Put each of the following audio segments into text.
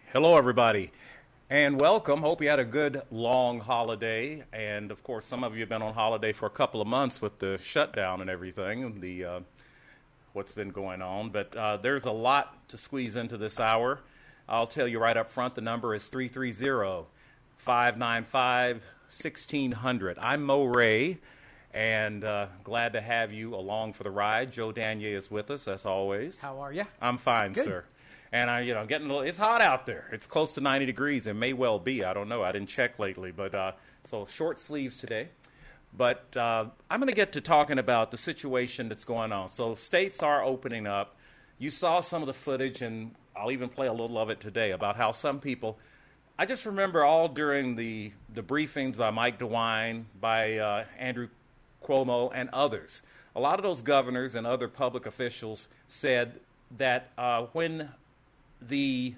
Hello, everybody, and welcome. Hope you had a good long holiday. And of course, some of you have been on holiday for a couple of months with the shutdown and everything, what's been going on. But there's a lot to squeeze into this hour. I'll tell you right up front, the number is 330-595-1600. I'm Mo Ray, and glad to have you along for the ride. Joe Danier is with us, as always. How are you? I'm fine, Good. sir. And getting it's hot out there. It's close to 90 degrees. It may well be. I don't know. I didn't check lately, but so short sleeves today. But I'm going to get to talking about the situation that's going on. So states are opening up. You saw some of the footage, and I'll even play a little of it today about how some people. I just remember all during the briefings by Mike DeWine, by Andrew Cuomo, and others. A lot of those governors and other public officials said that when the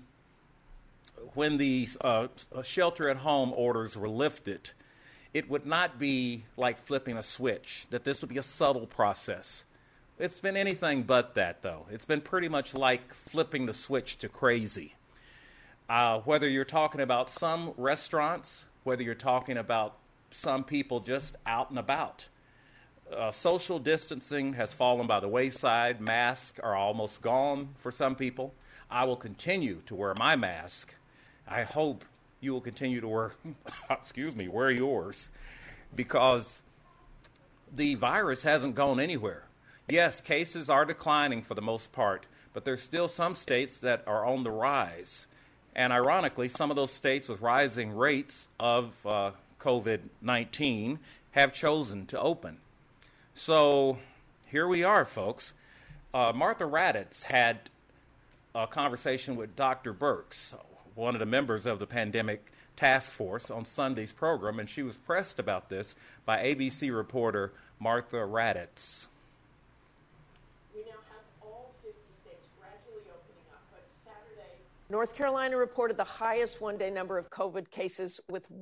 shelter-at-home orders were lifted, it would not be like flipping a switch, that this would be a subtle process. It's been anything but that, though. It's been pretty much like flipping the switch to crazy. Whether you're talking about some restaurants, whether you're talking about some people just out and about. Social distancing has fallen by the wayside. Masks are almost gone for some people. I will continue to wear my mask. I hope you will continue to wear yours, because the virus hasn't gone anywhere. Yes, cases are declining for the most part, but there's still some states that are on the rise. And ironically, some of those states with rising rates of COVID-19 have chosen to open. So here we are, folks. Martha Raddatz had a conversation with Dr. Birx, one of the members of the pandemic task force, on Sunday's program, and she was pressed about this by ABC reporter Martha Raddatz. We now have all 50 states gradually opening up, but Saturday, North Carolina reported the highest one-day number of COVID cases with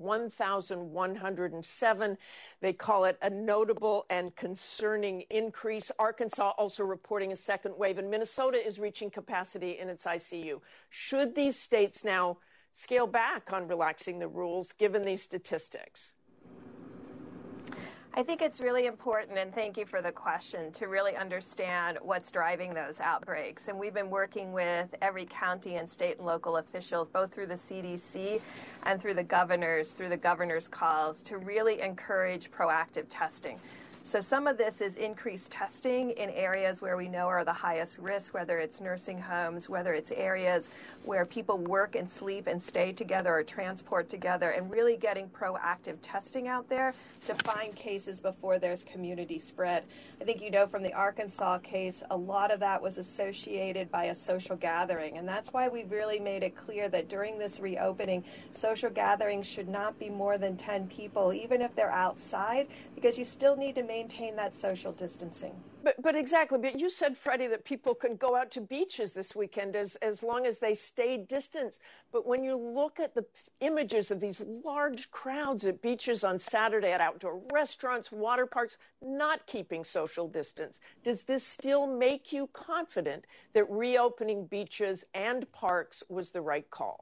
1,107. They call it a notable and concerning increase. Arkansas also reporting a second wave, and Minnesota is reaching capacity in its ICU. Should these states now scale back on relaxing the rules, given these statistics? I think it's really important, and thank you for the question, to really understand what's driving those outbreaks. And we've been working with every county and state and local officials, both through the CDC and through the governor's calls, to really encourage proactive testing. So some of this is increased testing in areas where we know are the highest risk, whether it's nursing homes, whether it's areas where people work and sleep and stay together or transport together, and really getting proactive testing out there to find cases before there's community spread. I think you know from the Arkansas case, a lot of that was associated by a social gathering, and that's why we've really made it clear that during this reopening, social gatherings should not be more than 10 people, even if they're outside, because you still need to maintain that social distancing. But exactly. But you said, Freddie, that people can go out to beaches this weekend as long as they stay distant. But when you look at the images of these large crowds at beaches on Saturday, at outdoor restaurants, water parks, not keeping social distance, does this still make you confident that reopening beaches and parks was the right call?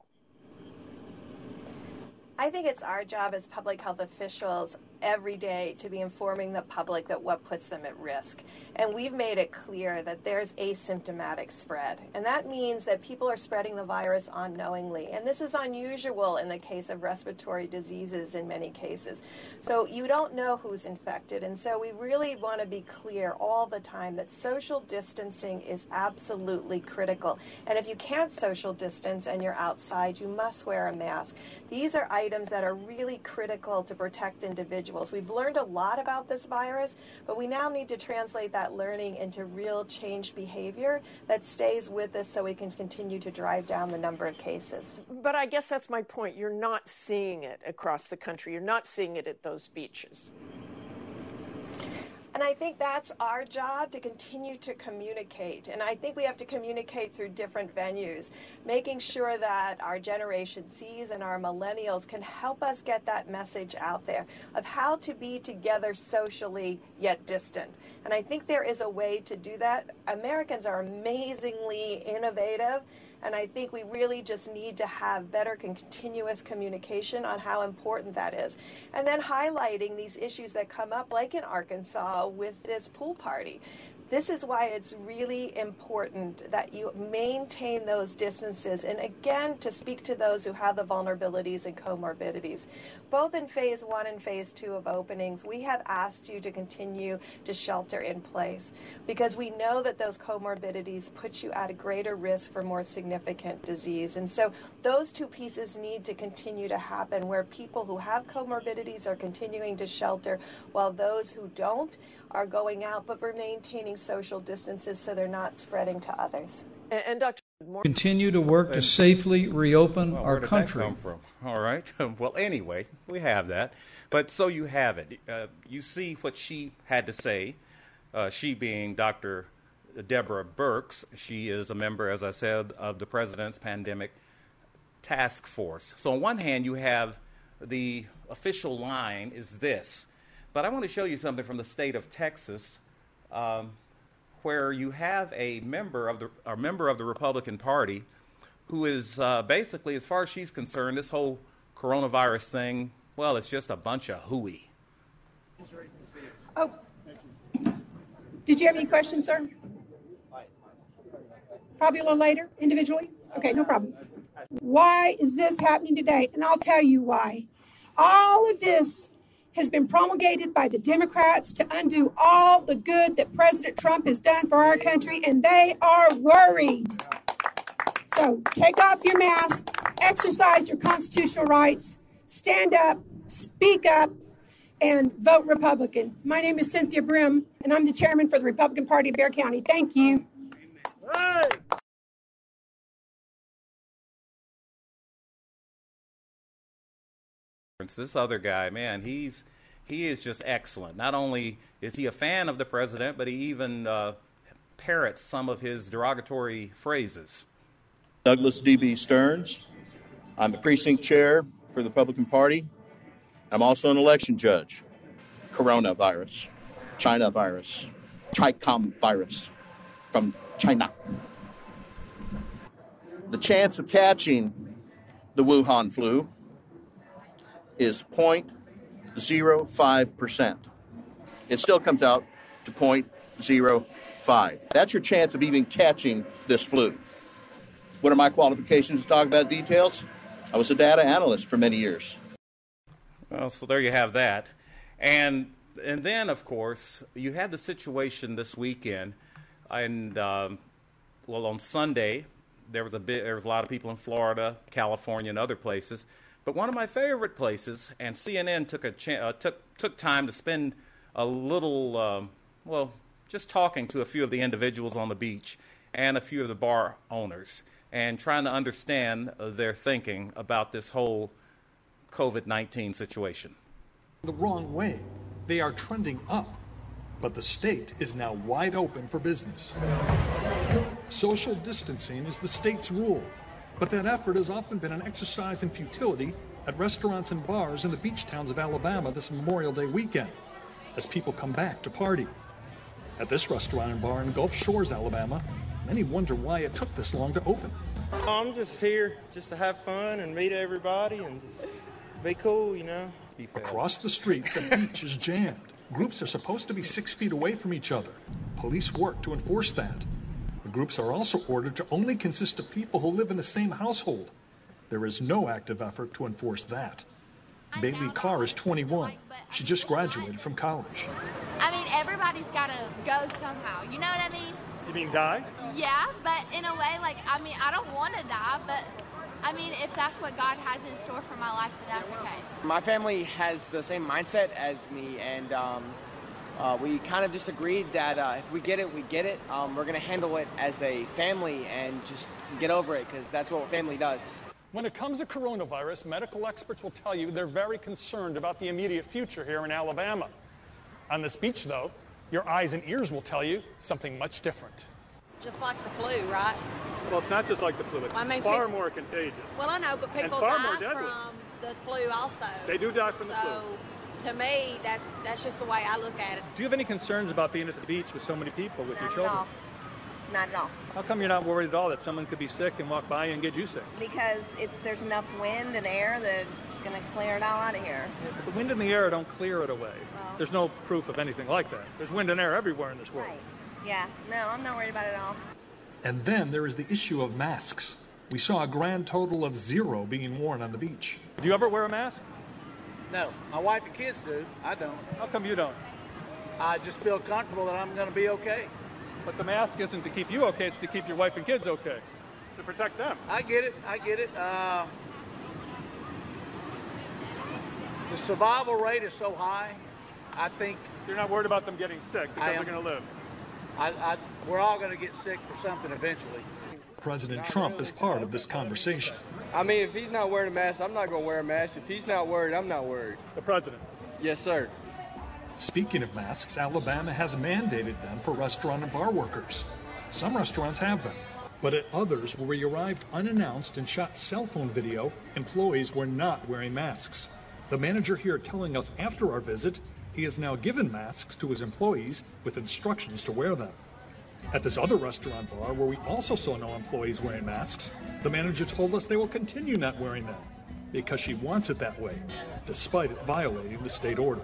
I think it's our job as public health officials every day to be informing the public that what puts them at risk. And we've made it clear that there's asymptomatic spread. And that means that people are spreading the virus unknowingly. And this is unusual in the case of respiratory diseases in many cases. So you don't know who's infected. And so we really want to be clear all the time that social distancing is absolutely critical. And if you can't social distance and you're outside, you must wear a mask. These are items that are really critical to protect individuals. We've learned a lot about this virus, but we now need to translate that learning into real changed behavior that stays with us so we can continue to drive down the number of cases. But I guess that's my point. You're not seeing it across the country. You're not seeing it at those beaches. And I think that's our job, to continue to communicate. And I think we have to communicate through different venues, making sure that our Generation Zs and our millennials can help us get that message out there of how to be together socially yet distant. And I think there is a way to do that. Americans are amazingly innovative, And I think we really just need to have better continuous communication on how important that is. And then highlighting these issues that come up, like in Arkansas with this pool party. This is why it's really important that you maintain those distances. And again, to speak to those who have the vulnerabilities and comorbidities. Both in phase 1 and phase 2 of openings, we have asked you to continue to shelter in place because we know that those comorbidities put you at a greater risk for more significant disease. And so those two pieces need to continue to happen, where people who have comorbidities are continuing to shelter while those who don't are going out, but we're maintaining social distances so they're not spreading to others. And Dr. Moore, continue to work to safely reopen our country. Where did that come from? All right. Well, anyway, we have that. But so you have it. You see what she had to say, she being Dr. Deborah Birx. She is a member, as I said, of the President's Pandemic Task Force. So on one hand, you have the official line is this. But I want to show you something from the state of Texas, where you have a member of the Republican Party who is basically, as far as she's concerned, this whole coronavirus thing, well, it's just a bunch of hooey. Oh, did you have any questions, sir? Probably a little later, individually? Okay, no problem. Why is this happening today? And I'll tell you why. All of this has been promulgated by the Democrats to undo all the good that President Trump has done for our country, and they are worried. So take off your mask, exercise your constitutional rights, stand up, speak up, and vote Republican. My name is Cynthia Brim, and I'm the chairman for the Republican Party of Bexar County. Thank you. Hey. This other guy, man, he is just excellent. Not only is he a fan of the president, but he even parrots some of his derogatory phrases. Douglas D.B. Stearns. I'm the precinct chair for the Republican Party. I'm also an election judge. Coronavirus, China virus, Chi-Com virus from China. The chance of catching the Wuhan flu is 0.05%. It still comes out to 0.05. That's your chance of even catching this flu. What are my qualifications to talk about details? I was a data analyst for many years. Well, so there you have that. And then, of course, you had the situation this weekend. And, on Sunday, there was a lot of people in Florida, California, and other places. But one of my favorite places, and CNN took time to spend a little, just talking to a few of the individuals on the beach and a few of the bar owners and trying to understand their thinking about this whole COVID-19 situation. The wrong way. They are trending up, but the state is now wide open for business. Social distancing is the state's rule. But that effort has often been an exercise in futility at restaurants and bars in the beach towns of Alabama this Memorial Day weekend, as people come back to party. At this restaurant and bar in Gulf Shores, Alabama, many wonder why it took this long to open. I'm just here just to have fun and meet everybody and just be cool, you know. Across the street, the beach is jammed. Groups are supposed to be 6 feet away from each other. Police work to enforce that. The groups are also ordered to only consist of people who live in the same household. There is no active effort to enforce that. Bailey Carr is 21. She just graduated from college. I mean, everybody's got to go somehow. You know what I mean? You mean die? Yeah, but in a way, I don't want to die, but if that's what God has in store for my life, then that's okay. My family has the same mindset as me, and we kind of just agreed that if we get it, we get it. We're going to handle it as a family and just get over it, because that's what family does. When it comes to coronavirus, medical experts will tell you they're very concerned about the immediate future here in Alabama. On this beach, though, your eyes and ears will tell you something much different. Just like the flu, right? Well, it's not just like the flu. It's far more contagious. Well, I know, but people die from the flu also. They do die from the flu. So, to me, that's just the way I look at it. Do you have any concerns about being at the beach with so many people with your children? not at all. How come you're not worried at all that someone could be sick and walk by you and get you sick? Because there's enough wind and air that it's going to clear it all out of here. Yeah, but the wind and the air don't clear it away. Well, there's no proof of anything like that. There's wind and air everywhere in this world. Right. Yeah. No, I'm not worried about it at all. And then there is the issue of masks. We saw a grand total of 0 being worn on the beach. Do you ever wear a mask? No. My wife and kids do. I don't. How come you don't? I just feel comfortable that I'm going to be okay. But the mask isn't to keep you okay, it's to keep your wife and kids okay. To protect them. I get it. The survival rate is so high, I think... You're not worried about them getting sick because they're going to live? We're all going to get sick for something eventually. President Trump is part of this conversation. I mean, if he's not wearing a mask, I'm not going to wear a mask. If he's not worried, I'm not worried. The president? Yes, sir. Speaking of masks, Alabama has mandated them for restaurant and bar workers. Some restaurants have them, but at others where we arrived unannounced and shot cell phone video, employees were not wearing masks. The manager here telling us after our visit, he has now given masks to his employees with instructions to wear them. At this other restaurant bar where we also saw no employees wearing masks, the manager told us they will continue not wearing them because she wants it that way, despite it violating the state order.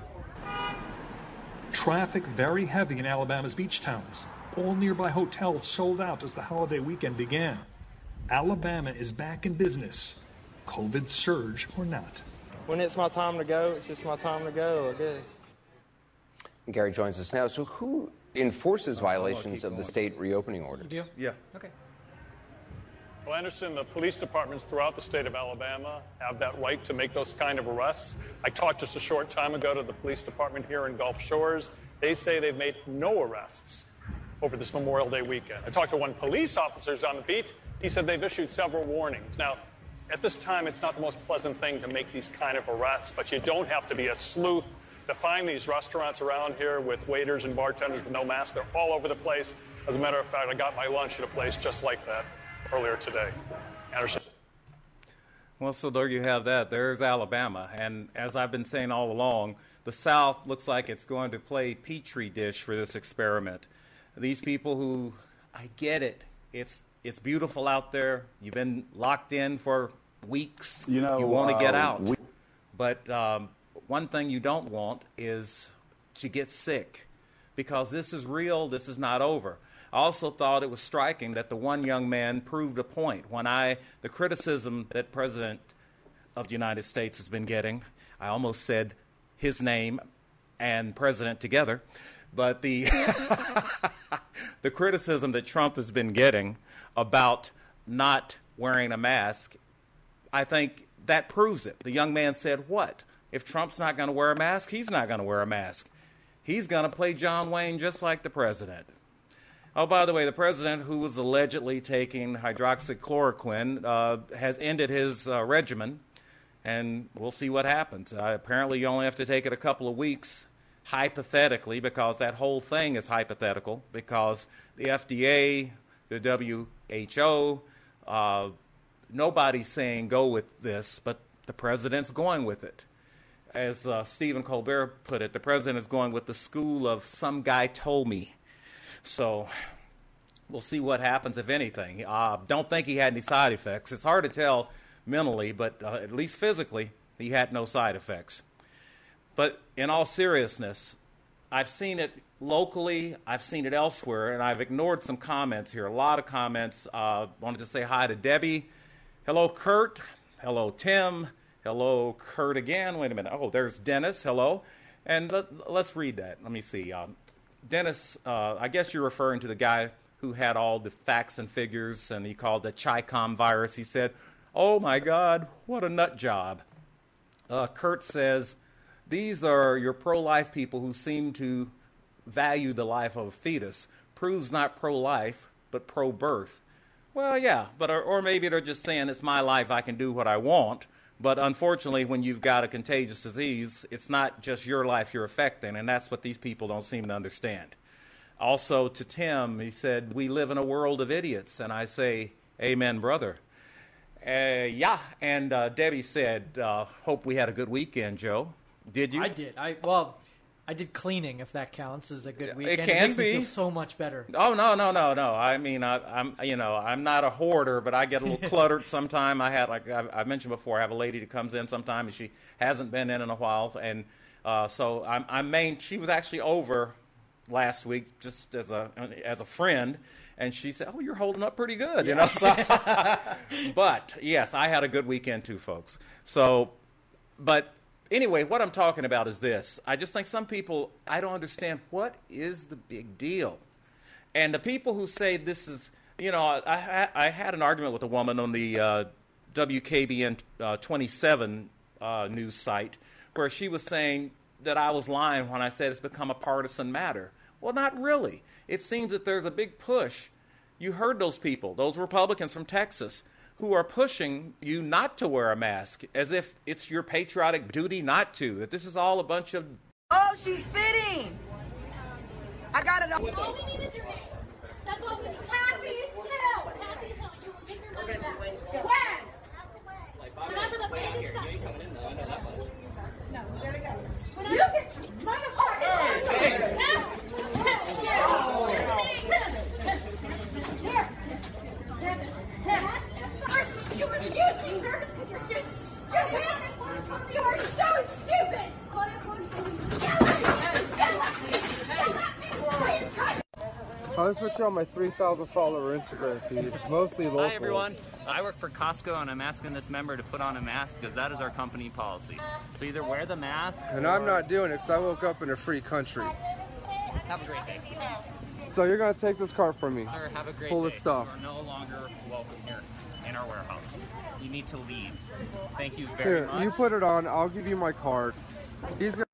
Traffic very heavy in Alabama's beach towns. All nearby hotels sold out as the holiday weekend began. Alabama is back in business, COVID surge or not. When it's my time to go, it's just my time to go, I guess. Gary joins us now. So who enforces violations of the state reopening order? Yeah. Okay. Well, I understand the police departments throughout the state of Alabama have that right to make those kind of arrests. I talked just a short time ago to the police department here in Gulf Shores. They say they've made no arrests over this Memorial Day weekend. I talked to one police officer on the beat. He said they've issued several warnings. Now, at this time, it's not the most pleasant thing to make these kind of arrests, but you don't have to be a sleuth to find these restaurants around here with waiters and bartenders with no masks. They're all over the place. As a matter of fact, I got my lunch at a place just like that earlier today. Anderson. Well, so there you have that. There's Alabama. And as I've been saying all along, the South looks like it's going to play Petri dish for this experiment. These people who, I get it, it's beautiful out there. You've been locked in for weeks. You want to get out. But one thing you don't want is to get sick, because this is real. This is not over. I also thought it was striking that the one young man proved a point. The criticism that President of the United States has been getting, I almost said his name and president together, but the the criticism that Trump has been getting about not wearing a mask, I think that proves it. The young man said, what? If Trump's not going to wear a mask, he's not going to wear a mask. He's going to play John Wayne just like the president. Oh, by the way, the president, who was allegedly taking hydroxychloroquine, has ended his regimen, and we'll see what happens. Apparently, you only have to take it a couple of weeks, hypothetically, because that whole thing is hypothetical, because the FDA, the WHO, nobody's saying go with this, but the president's going with it. As Stephen Colbert put it, the president is going with the school of some guy told me. So we'll see what happens, if anything. Don't think he had any side effects. It's hard to tell mentally, but at least physically, he had no side effects. But in all seriousness, I've seen it locally, I've seen it elsewhere, and I've ignored some comments here. A lot of comments. Wanted to say hi to Debbie. Hello, Kurt. Hello, Tim. Hello, Kurt again. Wait a minute. Oh, there's Dennis. Hello. And let's read that. Let me see. Dennis, I guess you're referring to the guy who had all the facts and figures, and he called the Chi-Com virus. He said, oh, my God, what a nut job. Kurt says, these are your pro-life people who seem to value the life of a fetus. Proves not pro-life, but pro-birth. Well, yeah, but or maybe they're just saying it's my life, I can do what I want. But unfortunately, when you've got a contagious disease, it's not just your life you're affecting, and that's what these people don't seem to understand. Also, to Tim, he said, we live in a world of idiots, and I say, amen, brother. Yeah, and Debbie said, hope we had a good weekend, Joe. Did you? I did. Well, I did cleaning, if that counts as a good It weekend. can makes be. me feel so much better. Oh, no. I mean, I'm not a hoarder, but I get a little cluttered sometime. I mentioned before, I have a lady that comes in sometime, and she hasn't been in a while. And so she was actually over last week just as a friend. And she said, "Oh, you're holding up pretty good," you know. So, but yes, I had a good weekend too, folks. So, but anyway, what I'm talking about is this. I just think some people, I don't understand what is the big deal. And the people who say this is, I had an argument with a woman on the WKBN 27 news site where she was saying that I was lying when I said it's become a partisan matter. Well, not really. It seems that there's a big push. You heard those people, those Republicans from Texas, who are pushing you not to wear a mask as if it's your patriotic duty not to, that this is all a bunch of... Oh, she's fitting. I got it all. All we need is your name. That goes in Happy Hill. Happy Hill. You will get your money back. When? So that's the baby stuff. You ain't coming in though. I know that much. No, there we go. You get your money You refuse these services because you're just stupid. You are so stupid. I just put you on my 3,000 follower Instagram feed, mostly locals. Hi everyone, I work for Costco and I'm asking this member to put on a mask because that is our company policy. So either wear the mask And I'm not doing it because I woke up in a free country. Have a great day. So you're going to take this cart from me? Sir, have a great full day. of stuff. You are no longer welcome here in our warehouse. You need to leave. Thank you very much. Here, you put it on. I'll give you my card. He's gonna...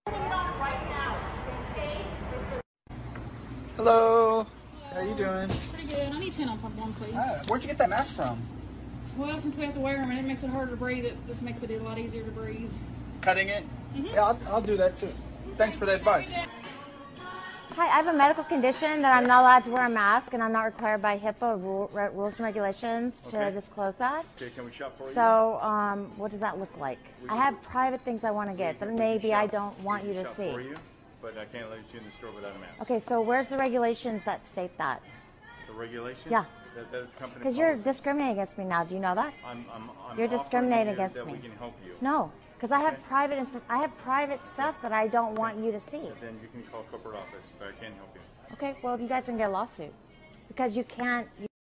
Hello. How you doing? Pretty good. I need 10 on pump one, please. Where'd you get that mask from? Well, since we have to wear them and it makes it harder to breathe, this makes it a lot easier to breathe. Cutting it? Yeah, I'll do that too. Thanks for the advice. Hi, I have a medical condition that I'm not allowed to wear a mask, and I'm not required by HIPAA rules and regulations to disclose that. Okay, can we shop for you? So, what does that look like? I have private things I want to get, but maybe I don't want you to see. For you, but I can't let you in the store without a mask. Okay, so where's the regulations that state that? The regulations? Yeah. That is company Because you're policy. discriminating against me now. Do you know that? I'm You're discriminating offering against that me. we can help you. No, because I have private stuff that I don't want you to see. Then you can call corporate office, but I can't help you. Okay, well, you guys can get a lawsuit because you can't.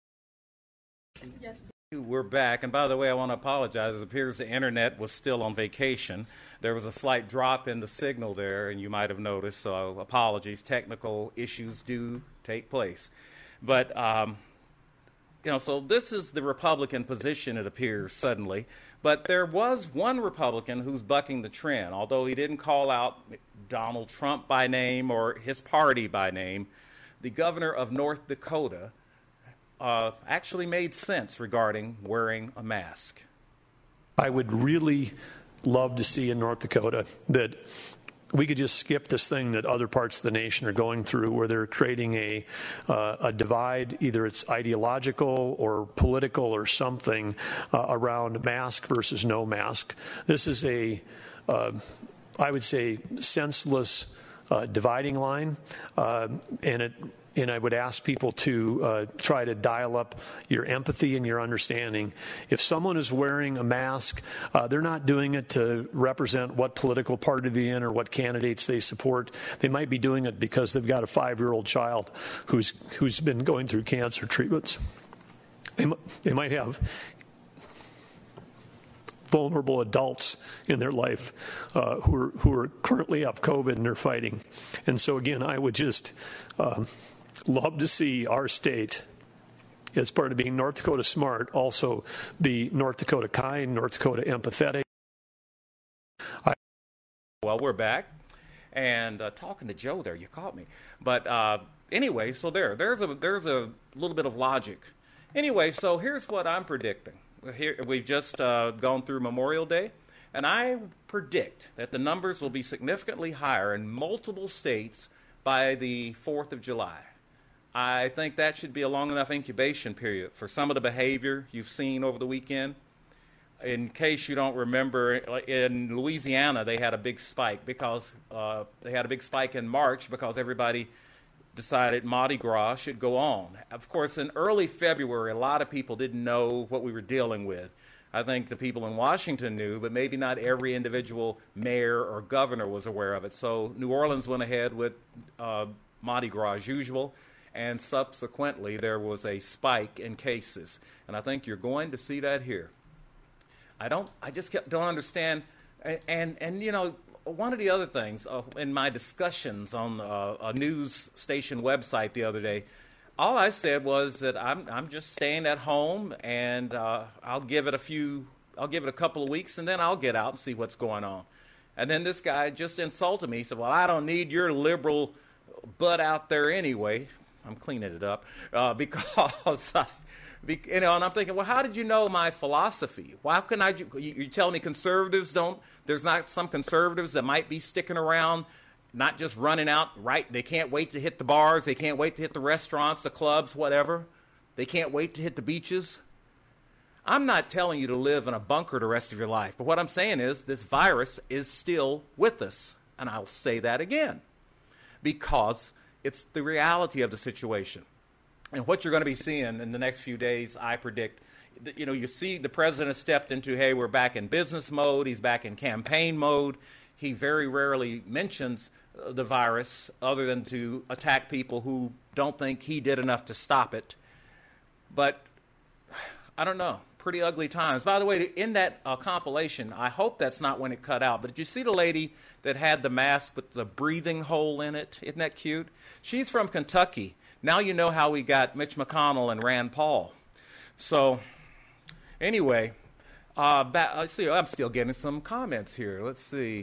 We're back, and by the way, I want to apologize. It appears the internet was still on vacation. There was a slight drop in the signal there, and you might have noticed, so apologies. Technical issues do take place. But, so this is the Republican position, it appears, suddenly. But there was one Republican who's bucking the trend, although he didn't call out Donald Trump by name or his party by name. The governor of North Dakota actually made sense regarding wearing a mask. I would really love to see in North Dakota that we could just skip this thing that other parts of the nation are going through where they're creating a divide, either it's ideological or political or something around mask versus no mask. This is I would say, senseless dividing line, and I would ask people to try to dial up your empathy and your understanding. If someone is wearing a mask, they're not doing it to represent what political party they're in or what candidates they support. They might be doing it because they've got a 5-year-old child who's been going through cancer treatments. They might have vulnerable adults in their life who are currently have COVID and they're fighting. And so, again, I would just love to see our state, as part of being North Dakota smart, also be North Dakota kind, North Dakota empathetic. Well, we're back. And talking to Joe there, you caught me. But anyway, so there's a little bit of logic. Anyway, so here's what I'm predicting. Here, we've just gone through Memorial Day, and I predict that the numbers will be significantly higher in multiple states by the 4th of July. I think that should be a long enough incubation period for some of the behavior you've seen over the weekend. In case you don't remember, in Louisiana, they had a big spike because they had a big spike in March because everybody decided Mardi Gras should go on. Of course, in early February, a lot of people didn't know what we were dealing with. I think the people in Washington knew, but maybe not every individual mayor or governor was aware of it. So New Orleans went ahead with Mardi Gras as usual, and subsequently there was a spike in cases. And I think you're going to see that here. I just don't understand. And you know, one of the other things in my discussions on a news station website the other day, all I said was that I'm just staying at home, and I'll give it a couple of weeks, and then I'll get out and see what's going on. And then this guy just insulted me. He said, "Well, I don't need your liberal butt out there anyway." I'm cleaning it up because and I'm thinking, well, how did you know my philosophy? Why can you're telling me conservatives don't, there's not some conservatives that might be sticking around, not just running out, right? They can't wait to hit the bars. They can't wait to hit the restaurants, the clubs, whatever. They can't wait to hit the beaches. I'm not telling you to live in a bunker the rest of your life. But what I'm saying is this virus is still with us. And I'll say that again because it's the reality of the situation. And what you're going to be seeing in the next few days, I predict, you know, you see the president stepped into, hey, we're back in business mode. He's back in campaign mode. He very rarely mentions the virus other than to attack people who don't think he did enough to stop it. But I don't know. Pretty ugly times. By the way, in that compilation, I hope that's not when it cut out, but did you see the lady that had the mask with the breathing hole in it? Isn't that cute? She's from Kentucky. Now you know how we got Mitch McConnell and Rand Paul. So, anyway, let's see. I'm still getting some comments here. Let's see.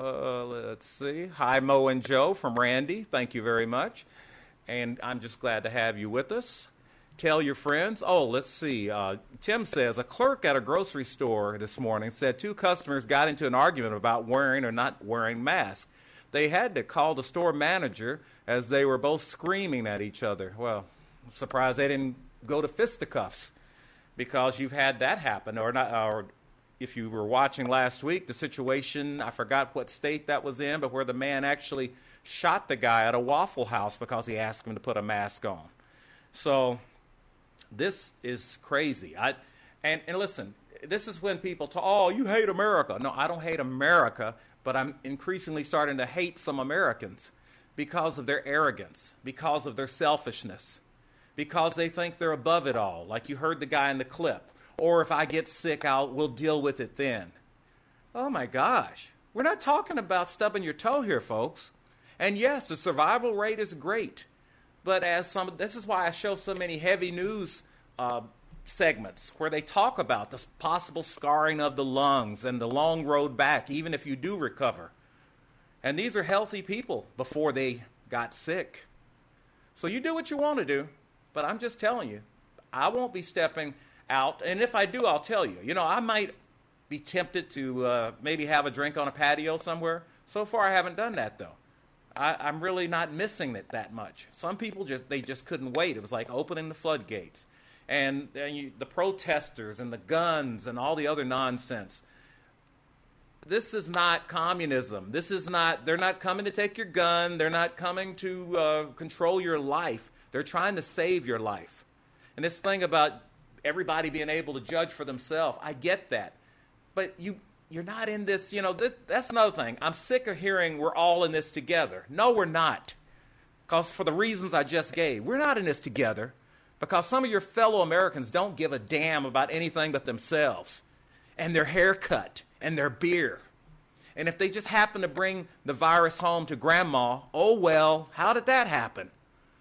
Hi, Mo and Joe from Randy. Thank you very much. And I'm just glad to have you with us. Tell your friends. Oh, let's see. Tim says, a clerk at a grocery store this morning said two customers got into an argument about wearing or not wearing masks. They had to call the store manager as they were both screaming at each other. Well, I'm surprised they didn't go to fisticuffs because you've had that happen. Or if you were watching last week, the situation, I forgot what state that was in, but where the man actually shot the guy at a Waffle House because he asked him to put a mask on. So this is crazy. And listen, this is when people talk, oh, you hate America. No, I don't hate America, but I'm increasingly starting to hate some Americans because of their arrogance, because of their selfishness, because they think they're above it all, like you heard the guy in the clip. Or if I get sick, we'll deal with it then. Oh, my gosh. We're not talking about stubbing your toe here, folks. And, yes, the survival rate is great. But this is why I show so many heavy news segments where they talk about the possible scarring of the lungs and the long road back, even if you do recover. And these are healthy people before they got sick. So you do what you want to do, but I'm just telling you, I won't be stepping out. And if I do, I'll tell you. You know, I might be tempted to maybe have a drink on a patio somewhere. So far, I haven't done that, though. I'm really not missing it that much. Some people just couldn't wait. It was like opening the floodgates. And the protesters and the guns and all the other nonsense. This is not communism. They're not coming to take your gun. They're not coming to control your life. They're trying to save your life. And this thing about everybody being able to judge for themselves, I get that. But you're not in this, that's another thing. I'm sick of hearing we're all in this together. No, we're not. Because for the reasons I just gave, we're not in this together. Because some of your fellow Americans don't give a damn about anything but themselves and their haircut and their beer. And if they just happen to bring the virus home to grandma, oh well, how did that happen?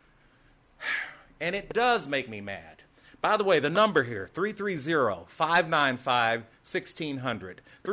And it does make me mad. By the way, the number here, 330-595-1600.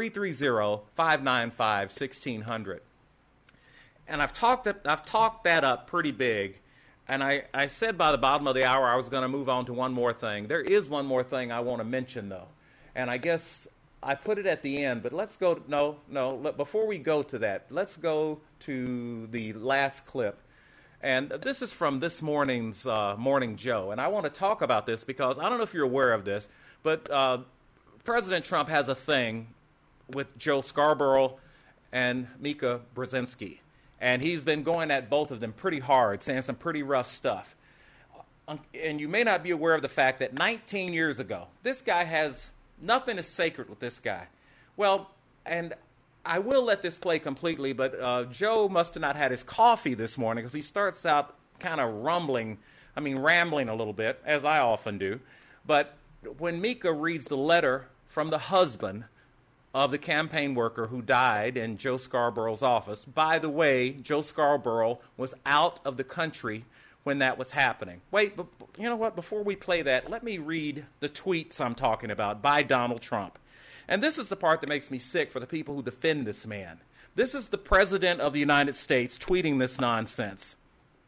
330-595-1600. And I've talked that up pretty big. And I said by the bottom of the hour I was going to move on to one more thing. There is one more thing I want to mention, though. And I guess I put it at the end, but let's go. Before we go to that, let's go to the last clip. And this is from this morning's Morning Joe. And I want to talk about this because I don't know if you're aware of this, but President Trump has a thing with Joe Scarborough and Mika Brzezinski, and he's been going at both of them pretty hard, saying some pretty rough stuff. And you may not be aware of the fact that 19 years ago, this guy has nothing is sacred with this guy. Well, and I will let this play completely, but Joe must have not had his coffee this morning because he starts out kind of rambling a little bit, as I often do. But when Mika reads the letter from the husband of the campaign worker who died in Joe Scarborough's office, by the way, Joe Scarborough was out of the country when that was happening. Wait, but you know what? Before we play that, let me read the tweets I'm talking about by Donald Trump. And this is the part that makes me sick for the people who defend this man. This is the President of the United States tweeting this nonsense.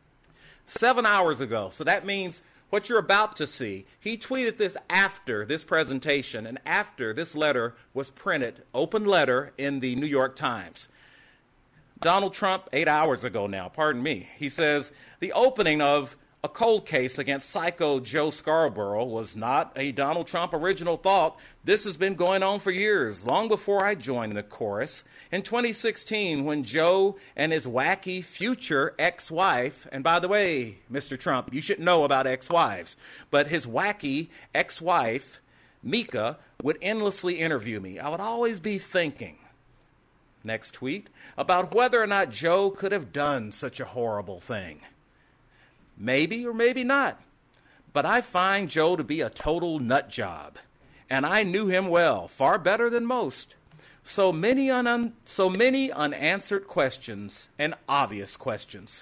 7 hours ago, so that means what you're about to see, he tweeted this after this presentation and after this letter was printed, open letter, in the New York Times. Donald Trump, 8 hours ago now, pardon me, he says, the opening of a cold case against psycho Joe Scarborough was not a Donald Trump original thought. This has been going on for years, long before I joined the chorus. In 2016, when Joe and his wacky future ex-wife, and by the way, Mr. Trump, you should know about ex-wives, but his wacky ex-wife, Mika, would endlessly interview me, I would always be thinking, next tweet, about whether or not Joe could have done such a horrible thing. Maybe or maybe not. But I find Joe to be a total nut job. And I knew him well, far better than most. So many unanswered questions and obvious questions.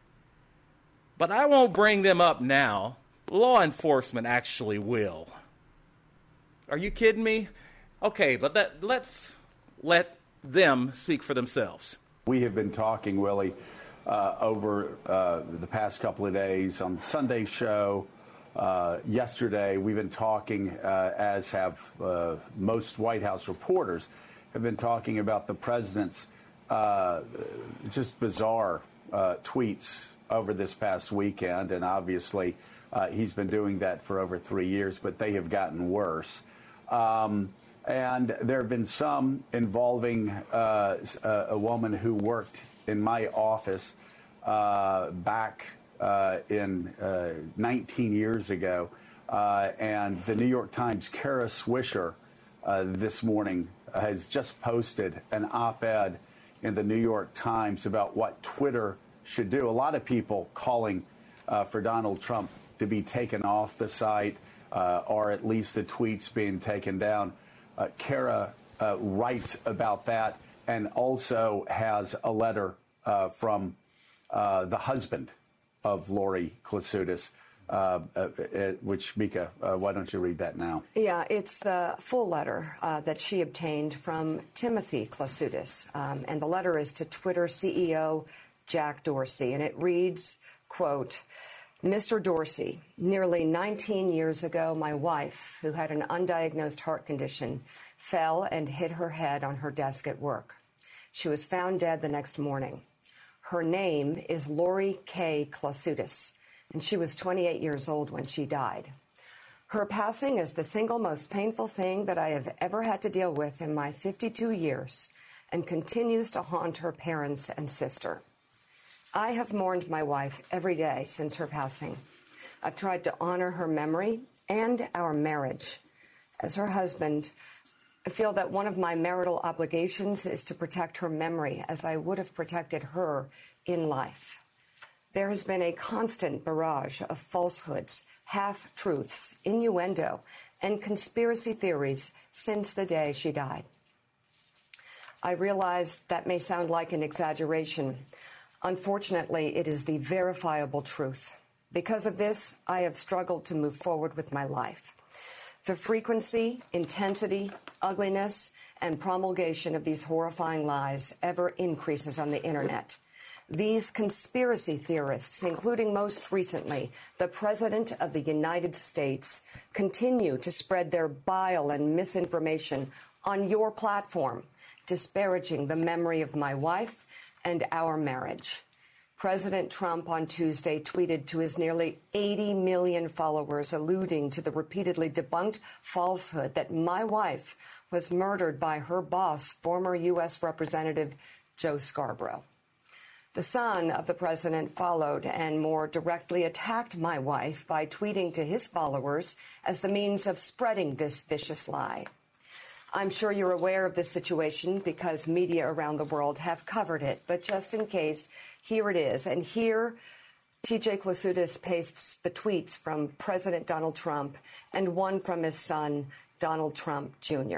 But I won't bring them up now. Law enforcement actually will. Are you kidding me? Okay, but let's let them speak for themselves. We have been talking, Willie, over the past couple of days on the Sunday show. Yesterday, we've been talking, as have most White House reporters, have been talking about the president's just bizarre tweets over this past weekend. And obviously, he's been doing that for over 3 years, but they have gotten worse. And there have been some involving a woman who worked in my office back in 19 years ago. And the New York Times' Kara Swisher this morning has just posted an op-ed in the New York Times about what Twitter should do. A lot of people calling for Donald Trump to be taken off the site, or at least the tweets being taken down. Kara writes about that and also has a letter from the husband of Lori Klausutis, which, Mika, why don't you read that now? Yeah, it's the full letter that she obtained from Timothy Klausutis. And the letter is to Twitter CEO Jack Dorsey. And it reads, quote, Mr. Dorsey, nearly 19 years ago, my wife, who had an undiagnosed heart condition, fell and hit her head on her desk at work. She was found dead the next morning. Her name is Lori K. Klausutis, and she was 28 years old when she died. Her passing is the single most painful thing that I have ever had to deal with in my 52 years and continues to haunt her parents and sister. I have mourned my wife every day since her passing. I've tried to honor her memory and our marriage. As her husband, I feel that one of my marital obligations is to protect her memory as I would have protected her in life. There has been a constant barrage of falsehoods, half-truths, innuendo, and conspiracy theories since the day she died. I realize that may sound like an exaggeration. Unfortunately, it is the verifiable truth. Because of this, I have struggled to move forward with my life. The frequency, intensity, ugliness, and promulgation of these horrifying lies ever increases on the internet. These conspiracy theorists, including most recently the President of the United States, continue to spread their bile and misinformation on your platform, disparaging the memory of my wife and our marriage. President Trump on Tuesday tweeted to his nearly 80 million followers, alluding to the repeatedly debunked falsehood that my wife was murdered by her boss, former U.S. Representative Joe Scarborough. The son of the president followed and more directly attacked my wife by tweeting to his followers as the means of spreading this vicious lie. I'm sure you're aware of this situation because media around the world have covered it, but just in case, here it is. And here, TJ Klausutis pastes the tweets from President Donald Trump and one from his son, Donald Trump Jr.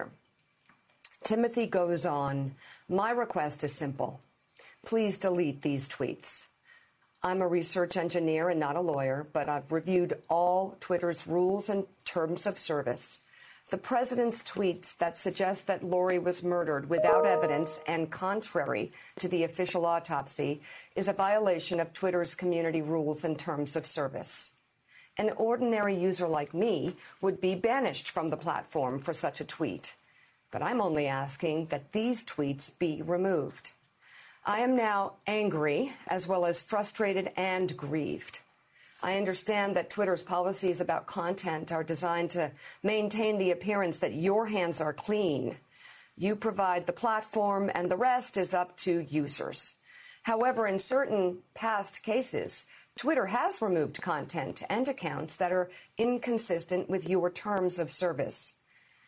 Timothy goes on, my request is simple. Please delete these tweets. I'm a research engineer and not a lawyer, but I've reviewed all Twitter's rules and terms of service. The president's tweets that suggest that Lori was murdered without evidence and contrary to the official autopsy is a violation of Twitter's community rules and terms of service. An ordinary user like me would be banished from the platform for such a tweet. But I'm only asking that these tweets be removed. I am now angry, as well as frustrated and grieved. I understand that Twitter's policies about content are designed to maintain the appearance that your hands are clean. You provide the platform, and the rest is up to users. However, in certain past cases, Twitter has removed content and accounts that are inconsistent with your terms of service.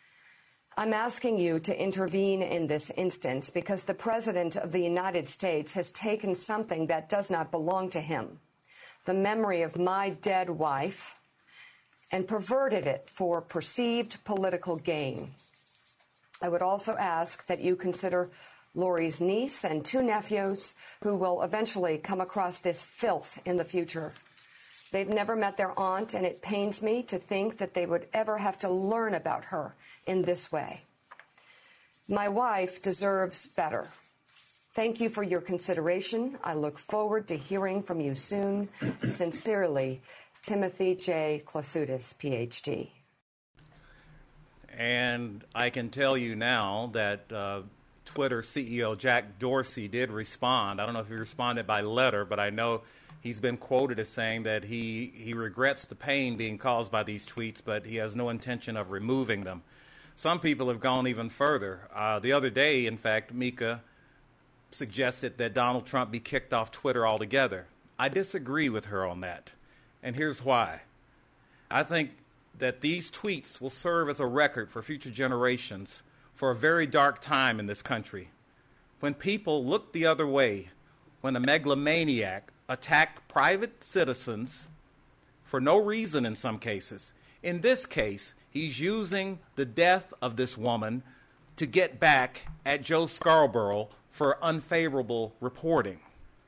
I'm asking you to intervene in this instance because the President of the United States has taken something that does not belong to him, the memory of my dead wife, and perverted it for perceived political gain. I would also ask that you consider Lori's niece and 2 nephews who will eventually come across this filth in the future. They've never met their aunt, and it pains me to think that they would ever have to learn about her in this way. My wife deserves better. Thank you for your consideration. I look forward to hearing from you soon. Sincerely, Timothy J. Klausutis, Ph.D. And I can tell you now that Twitter CEO Jack Dorsey did respond. I don't know if he responded by letter, but I know he's been quoted as saying that he regrets the pain being caused by these tweets, but he has no intention of removing them. Some people have gone even further. The other day, in fact, Mika suggested that Donald Trump be kicked off Twitter altogether. I disagree with her on that, and here's why. I think that these tweets will serve as a record for future generations for a very dark time in this country, when people looked the other way, when a megalomaniac attacked private citizens for no reason in some cases. In this case, he's using the death of this woman to get back at Joe Scarborough for unfavorable reporting.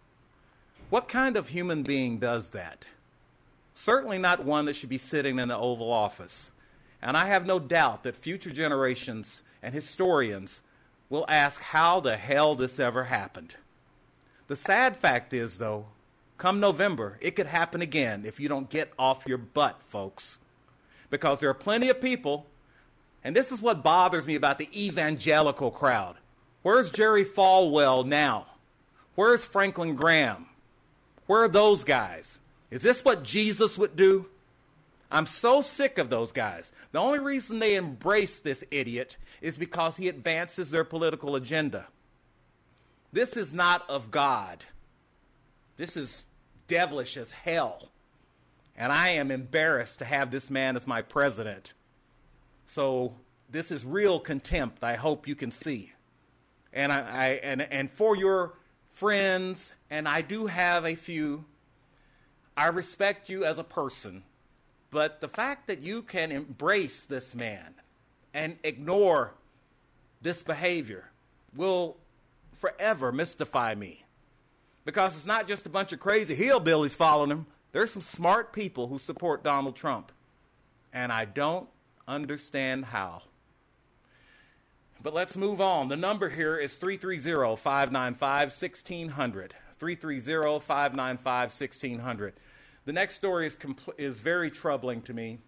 What kind of human being does that? Certainly not one that should be sitting in the Oval Office. And I have no doubt that future generations and historians will ask how the hell this ever happened. The sad fact is, though, come November, it could happen again if you don't get off your butt, folks. Because there are plenty of people, and this is what bothers me about the evangelical crowd. Where's Jerry Falwell now? Where's Franklin Graham? Where are those guys? Is this what Jesus would do? I'm so sick of those guys. The only reason they embrace this idiot is because he advances their political agenda. This is not of God. This is devilish as hell. And I am embarrassed to have this man as my president. So this is real contempt, I hope you can see. And and for your friends, and I do have a few, I respect you as a person. But the fact that you can embrace this man and ignore this behavior will forever mystify me. Because it's not just a bunch of crazy hillbillies following him. There's some smart people who support Donald Trump. And I don't understand how. But let's move on. The number here is 330-595-1600. 330-595-1600. The next story is very troubling to me.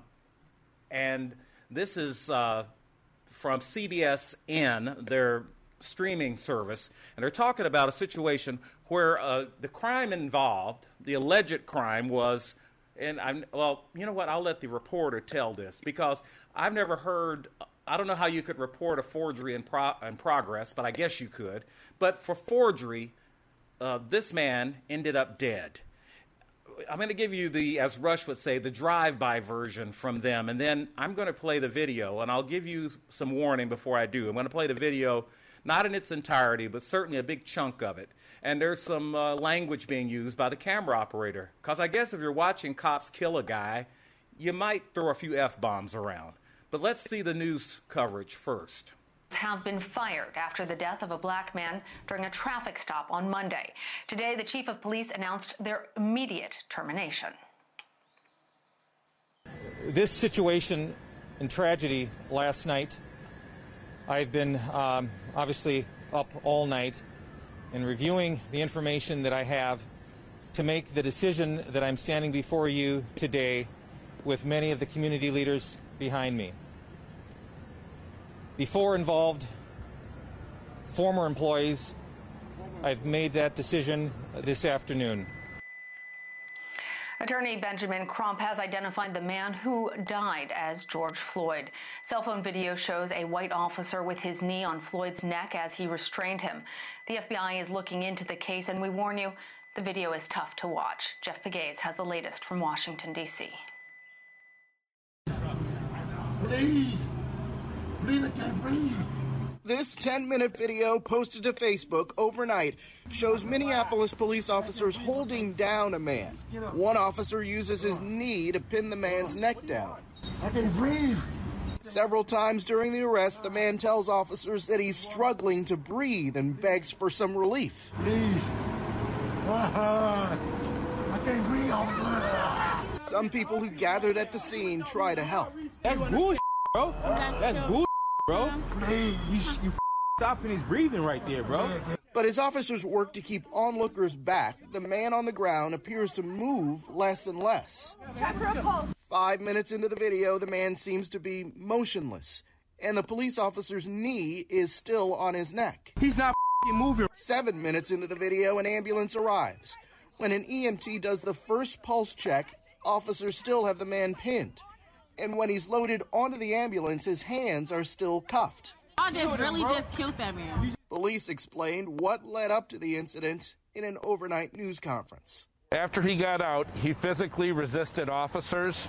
And this is from CBSN. They're streaming service, and they're talking about a situation where the crime involved, the alleged crime was, and well, you know what, I'll let the reporter tell this, because I've never heard, I don't know how you could report a forgery in progress, but I guess you could. But for forgery, this man ended up dead. I'm going to give you the, as Rush would say, the drive-by version from them, and then I'm going to play the video, and I'll give you some warning before I do. I'm going to play the video, not in its entirety, but certainly a big chunk of it. And there's some language being used by the camera operator, because I guess if you're watching cops kill a guy, you might throw a few F-bombs around. But let's see the news coverage first. Have been fired after the death of a black man during a traffic stop on Monday. Today, the chief of police announced their immediate termination. This situation and tragedy last night, I've been obviously up all night and reviewing the information that I have to make the decision that I'm standing before you today with many of the community leaders behind me. The four involved former employees, I've made that decision this afternoon. Attorney Benjamin Crump has identified the man who died as George Floyd. Cell phone video shows a white officer with his knee on Floyd's neck as he restrained him. The FBI is looking into the case, and we warn you, the video is tough to watch. Jeff Pegues has the latest from Washington, D.C. Please, I can't breathe. This 10-minute video posted to Facebook overnight shows Minneapolis police officers holding down a man. One officer uses his knee to pin the man's neck down. I can't breathe. Several times during the arrest, the man tells officers that he's struggling to breathe and begs for some relief. Please. I can't breathe, officer. Some people who gathered at the scene try to help. That's bullshit, bro. That's bullshit, bro. You stopping his breathing right there, bro. But as officers work to keep onlookers back, the man on the ground appears to move less and less. 5 minutes into the video, the man seems to be motionless, and the police officer's knee is still on his neck. He's not moving. 7 minutes into the video, an ambulance arrives. When an EMT does the first pulse check, officers still have the man pinned. And when he's loaded onto the ambulance, his hands are still cuffed. I just killed that man. Police explained what led up to the incident in an overnight news conference. After he got out, he physically resisted officers.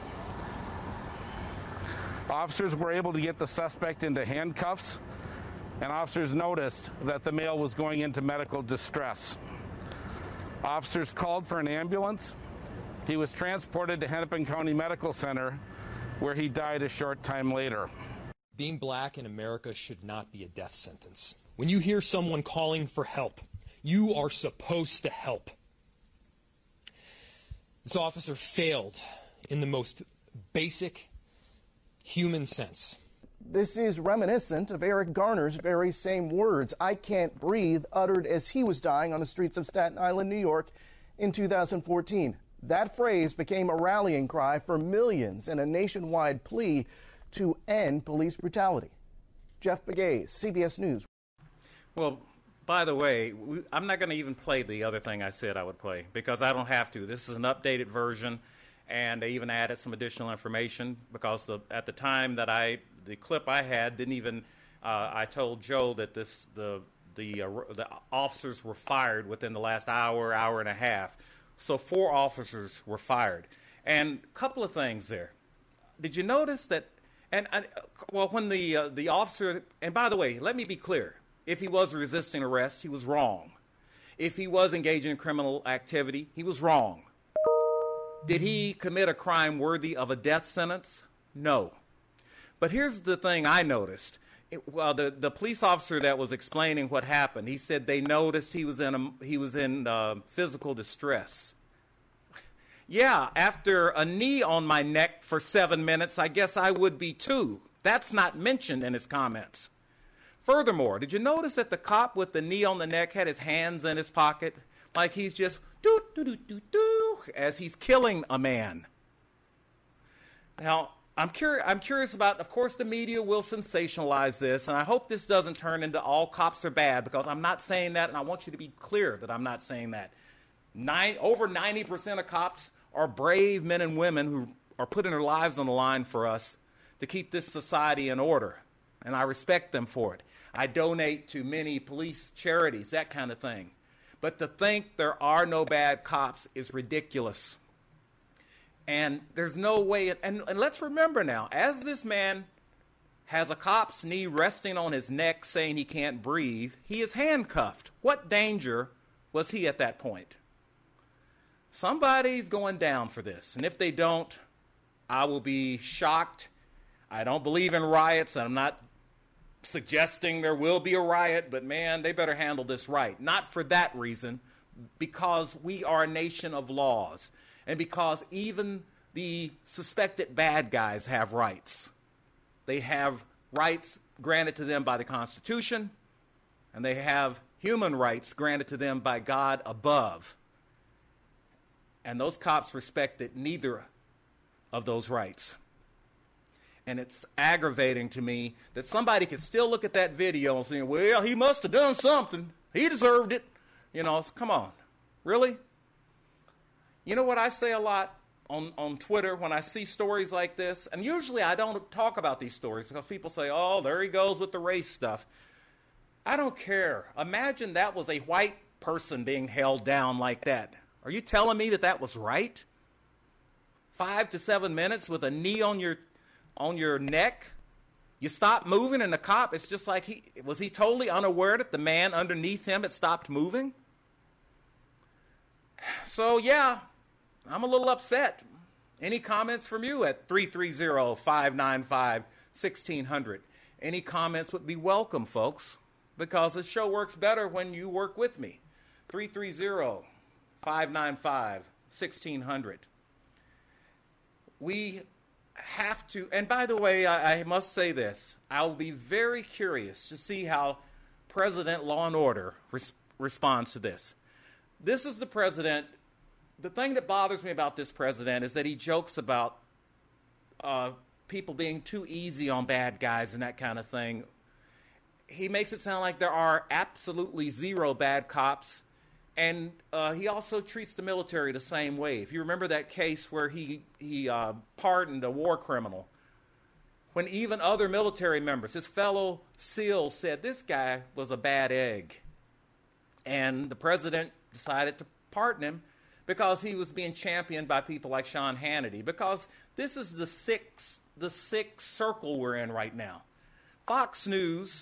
Officers were able to get the suspect into handcuffs, and officers noticed that the male was going into medical distress. Officers called for an ambulance. He was transported to Hennepin County Medical Center, where he died a short time later. Being black in America should not be a death sentence. When you hear someone calling for help, you are supposed to help. This officer failed in the most basic human sense. This is reminiscent of Eric Garner's very same words, "I can't breathe," uttered as he was dying on the streets of Staten Island, New York in 2014. That phrase became a rallying cry for millions and a nationwide plea to end police brutality. Jeff Pegues, CBS News. Well, by the way, I'm not going to even play the other thing I said I would play, because I don't have to. This is an updated version, and they even added some additional information, because at the time that the clip I had didn't even, I told Joe that the officers were fired within the last hour and a half. So 4 officers were fired. And a couple of things there. Did you notice that, when the officer, and by the way, let me be clear, if he was resisting arrest, he was wrong. If he was engaging in criminal activity, he was wrong. Did he commit a crime worthy of a death sentence? No. But here's the thing I noticed. The police officer that was explaining what happened, he said they noticed he was in physical distress. Yeah, after a knee on my neck for 7 minutes, I guess I would be too. That's not mentioned in his comments. Furthermore, did you notice that the cop with the knee on the neck had his hands in his pocket, like he's just do-do-do-do-do as he's killing a man? Now, I'm curious about, of course, the media will sensationalize this, and I hope this doesn't turn into all cops are bad, because I'm not saying that, and I want you to be clear that I'm not saying that. Over 90% of cops are brave men and women who are putting their lives on the line for us to keep this society in order, and I respect them for it. I donate to many police charities, that kind of thing. But to think there are no bad cops is ridiculous. And there's no way, and let's remember now, as this man has a cop's knee resting on his neck saying he can't breathe, he is handcuffed. What danger was he at that point? Somebody's going down for this, and if they don't, I will be shocked. I don't believe in riots, and I'm not suggesting there will be a riot, but man, they better handle this right. Not for that reason, because we are a nation of laws, and because even the suspected bad guys have rights. They have rights granted to them by the Constitution, and they have human rights granted to them by God above. And those cops respected neither of those rights. And it's aggravating to me that somebody could still look at that video and say, well, he must have done something. He deserved it. You know, come on. Really? You know what I say a lot on Twitter when I see stories like this? And usually I don't talk about these stories because people say, oh, there he goes with the race stuff. I don't care. Imagine that was a white person being held down like that. Are you telling me that that was right? 5 to 7 minutes with a knee on your neck? You stop moving, and the cop, it's just like was he totally unaware that the man underneath him had stopped moving? So, yeah, I'm a little upset. Any comments from you at 330-595-1600? Any comments would be welcome, folks, because the show works better when you work with me. 330-595-1600. We have to, and by the way, I must say this. I'll be very curious to see how President Law and Order responds to this. This is the president. The thing that bothers me about this president is that he jokes about people being too easy on bad guys and that kind of thing. He makes it sound like there are absolutely zero bad cops. And he also treats the military the same way. If you remember that case where he pardoned a war criminal, when even other military members, his fellow SEALs, said this guy was a bad egg. And the president decided to pardon him because he was being championed by people like Sean Hannity, because this is the sixth circle we're in right now. Fox News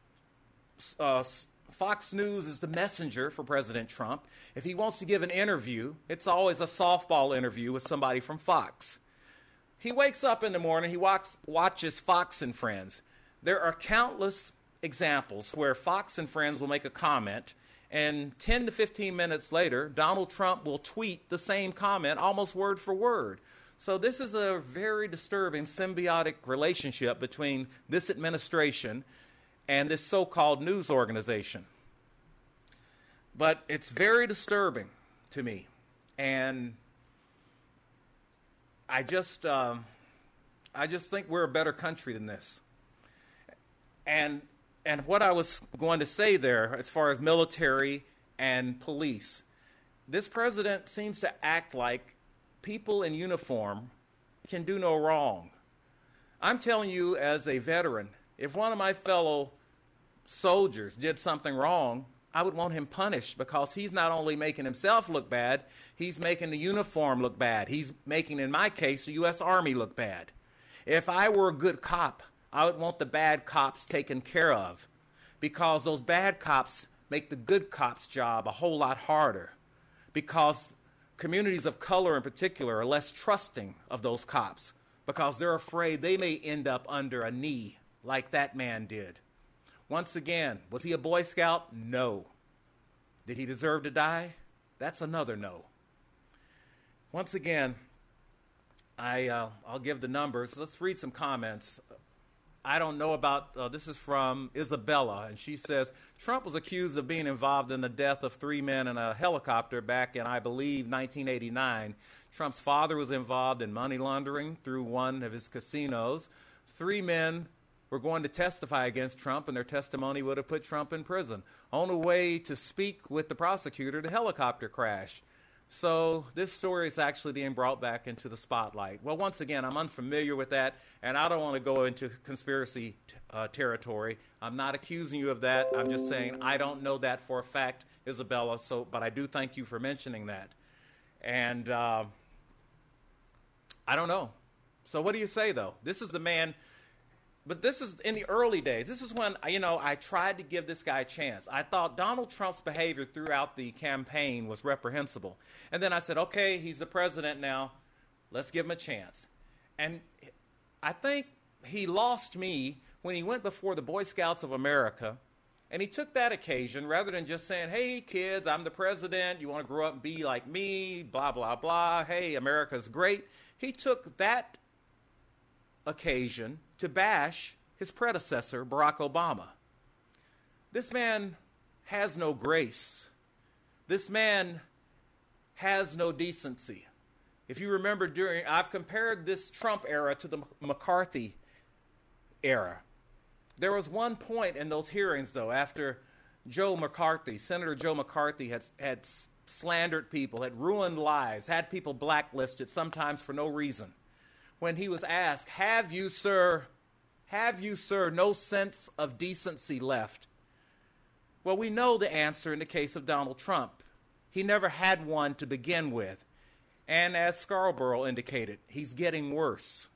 is the messenger for President Trump. If he wants to give an interview, it's always a softball interview with somebody from Fox. He wakes up in the morning, he watches Fox and Friends. There are countless examples where Fox and Friends will make a comment, and 10 to 15 minutes later, Donald Trump will tweet the same comment almost word for word. So this is a very disturbing symbiotic relationship between this administration and this so-called news organization. But it's very disturbing to me. And I just think we're a better country than this. And what I was going to say there, as far as military and police, this president seems to act like people in uniform can do no wrong. I'm telling you, as a veteran, if one of my fellow soldiers did something wrong, I would want him punished, because he's not only making himself look bad, he's making the uniform look bad. He's making, in my case, the U.S. Army look bad. If I were a good cop, I would want the bad cops taken care of, because those bad cops make the good cops' job a whole lot harder, because communities of color in particular are less trusting of those cops, because they're afraid they may end up under a knee like that man did. Once again, was he a Boy Scout? No. Did he deserve to die? That's another no. Once again, I'll give the numbers. Let's read some comments. I don't know about, this is from Isabella, and she says, Trump was accused of being involved in the death of 3 men in a helicopter back in, I believe, 1989. Trump's father was involved in money laundering through one of his casinos. 3 men were going to testify against Trump, and their testimony would have put Trump in prison. On the way to speak with the prosecutor, the helicopter crashed. So this story is actually being brought back into the spotlight. Well, once again, I'm unfamiliar with that, and I don't want to go into conspiracy territory. I'm not accusing you of that. I'm just saying I don't know that for a fact, Isabella, but I do thank you for mentioning that. And I don't know. So what do you say, though? This is the man... But this is in the early days. This is when, I tried to give this guy a chance. I thought Donald Trump's behavior throughout the campaign was reprehensible. And then I said, okay, he's the president now. Let's give him a chance. And I think he lost me when he went before the Boy Scouts of America. And he took that occasion, rather than just saying, hey, kids, I'm the president. You want to grow up and be like me, blah, blah, blah. Hey, America's great. He took that occasion to bash his predecessor, Barack Obama. This man has no grace. This man has no decency. If you remember, I've compared this Trump era to the McCarthy era. There was one point in those hearings, though, after Senator Joe McCarthy had slandered people, had ruined lives, had people blacklisted, sometimes for no reason, when he was asked, have you, sir, no sense of decency left? Well, we know the answer in the case of Donald Trump. He never had one to begin with. And as Scarborough indicated, he's getting worse.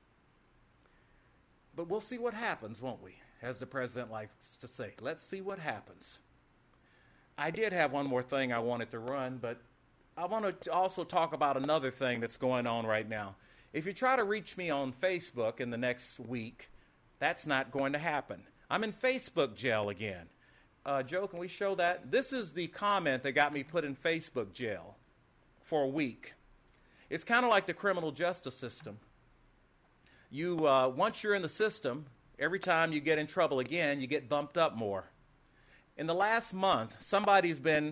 But we'll see what happens, won't we? As the president likes to say, let's see what happens. I did have one more thing I wanted to run, but I want to also talk about another thing that's going on right now. If you try to reach me on Facebook in the next week, that's not going to happen. I'm in Facebook jail again. Joe, can we show that? This is the comment that got me put in Facebook jail for a week. It's kind of like the criminal justice system. Once you're in the system, every time you get in trouble again, you get bumped up more. In the last month, somebody's been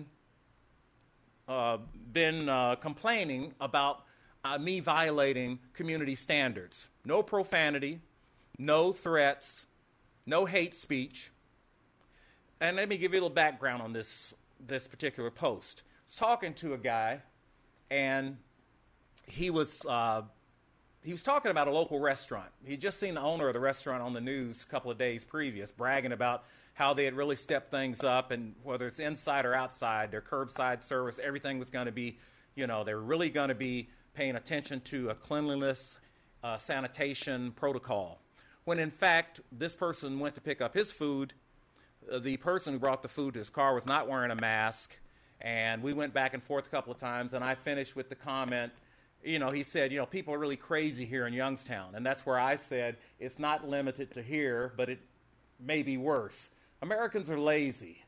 complaining about me violating community standards. No profanity, no threats, no hate speech. And let me give you a little background on this particular post. I was talking to a guy, and he was talking about a local restaurant. He'd just seen the owner of the restaurant on the news a couple of days previous, bragging about how they had really stepped things up, and whether it's inside or outside, their curbside service, everything was going to be, they're really going to be paying attention to a cleanliness, sanitation protocol. When in fact, this person went to pick up his food. The person who brought the food to his car was not wearing a mask, and we went back and forth a couple of times, and I finished with the comment, he said, people are really crazy here in Youngstown. And that's where I said, it's not limited to here, but it may be worse. Americans are lazy.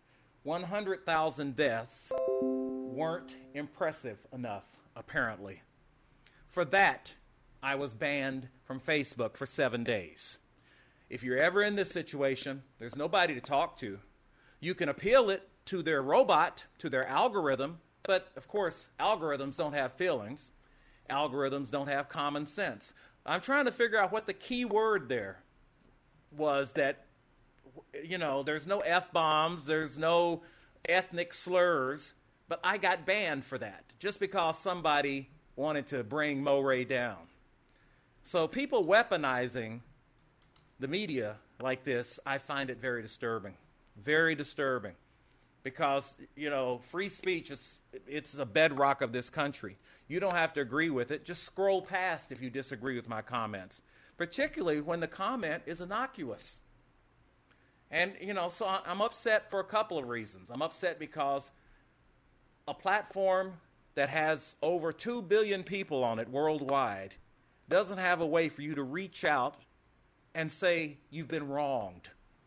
100,000 deaths weren't impressive enough, apparently. For that, I was banned from Facebook for 7 days. If you're ever in this situation, there's nobody to talk to. You can appeal it to their robot, to their algorithm, but of course, algorithms don't have feelings. Algorithms don't have common sense. I'm trying to figure out what the key word there was that, there's no F-bombs, there's no ethnic slurs, but I got banned for that just because somebody wanted to bring Mo Ray down. So people weaponizing the media like this, I find it very disturbing. Very disturbing. Because, free speech, it's a bedrock of this country. You don't have to agree with it. Just scroll past if you disagree with my comments, particularly when the comment is innocuous. And, so I'm upset for a couple of reasons. I'm upset because a platform that has over 2 billion people on it worldwide doesn't have a way for you to reach out and say you've been wronged.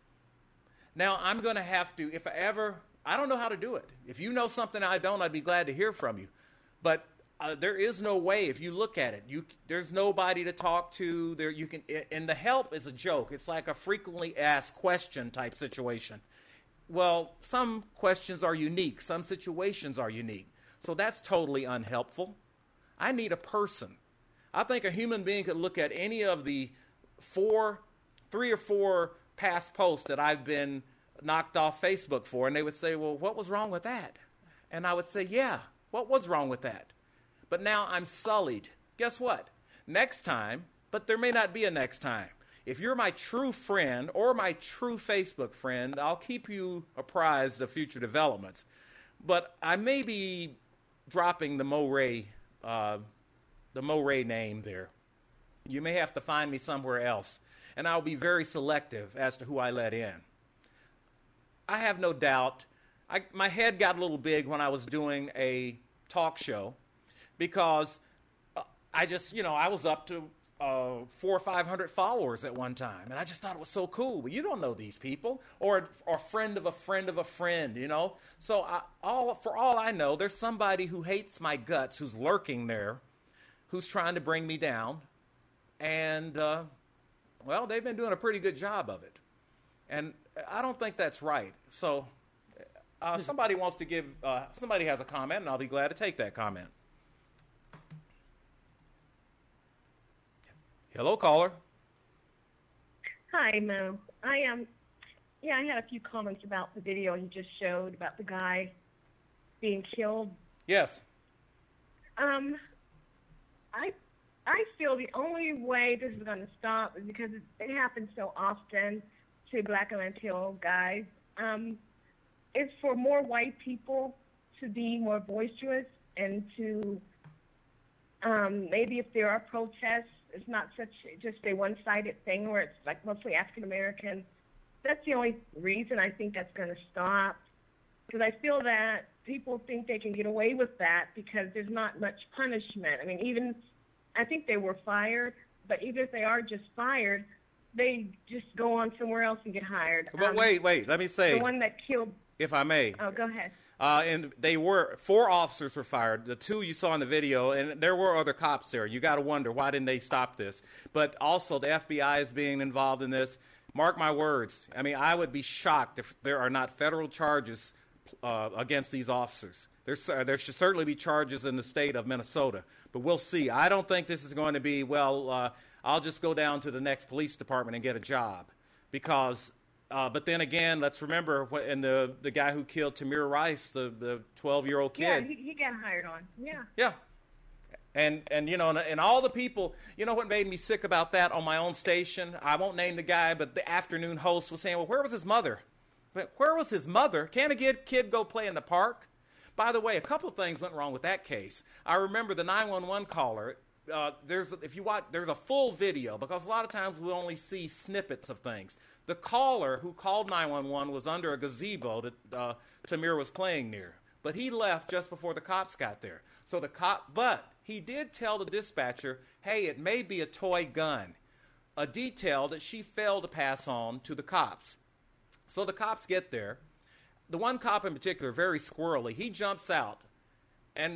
Now, I'm going to have to, I don't know how to do it. If you know something I don't, I'd be glad to hear from you. But there is no way. If you look at it, there's nobody to talk to. There, you can, and the help is a joke. It's like a frequently asked question type situation. Well, some questions are unique. Some situations are unique. So that's totally unhelpful. I need a person. I think a human being could look at any of the 3 or 4 past posts that I've been knocked off Facebook for, and they would say, well, what was wrong with that? And I would say, yeah, what was wrong with that? But now I'm sullied. Guess what? Next time, but there may not be a next time. If you're my true friend or my true Facebook friend, I'll keep you apprised of future developments. But I may be dropping the Mo Ray name there. You may have to find me somewhere else, and I'll be very selective as to who I let in. I have no doubt. My head got a little big when I was doing a talk show because I was up to 400 or 500 followers at one time, and I just thought it was so cool. But you don't know these people, or a friend of a friend of a friend, you know. So for all I know, there's somebody who hates my guts, who's lurking there, who's trying to bring me down, and well, they've been doing a pretty good job of it, and I don't think that's right. So somebody wants to give, somebody has a comment, and I'll be glad to take that comment. Hello, caller. Hi, Mo. I had a few comments about the video you just showed about the guy being killed. Yes. I feel the only way this is going to stop is because it happens so often to Black and Latino guys. It's for more white people to be more boisterous and to maybe if there are protests, it's not just a one-sided thing where it's like mostly African American. That's the only reason I think that's going to stop. Because I feel that people think they can get away with that because there's not much punishment. I mean, I think they were fired, but even if they are just fired, they just go on somewhere else and get hired. But wait, let me say. The one that killed. If I may. Oh, go ahead. And 4 officers were fired. The 2 you saw in the video, and there were other cops there. You got to wonder, why didn't they stop this? But also, the FBI is being involved in this. Mark my words. I mean, I would be shocked if there are not federal charges against these officers. There should certainly be charges in the state of Minnesota, but we'll see. I don't think this is going to be, I'll just go down to the next police department and get a job. Because, but then again, let's remember, the guy who killed Tamir Rice, the 12-year-old kid. Yeah, he got hired on, yeah. Yeah. And you know, and all the people, you know what made me sick about that on my own station? I won't name the guy, but the afternoon host was saying, well, where was his mother? Where was his mother? Can't a kid go play in the park? By the way, a couple of things went wrong with that case. I remember the 911 caller. There's a full video because a lot of times we only see snippets of things. The caller who called 911 was under a gazebo that Tamir was playing near, but he left just before the cops got there. But he did tell the dispatcher, hey, it may be a toy gun, a detail that she failed to pass on to the cops. So the cops get there. The one cop in particular, very squirrely, he jumps out, and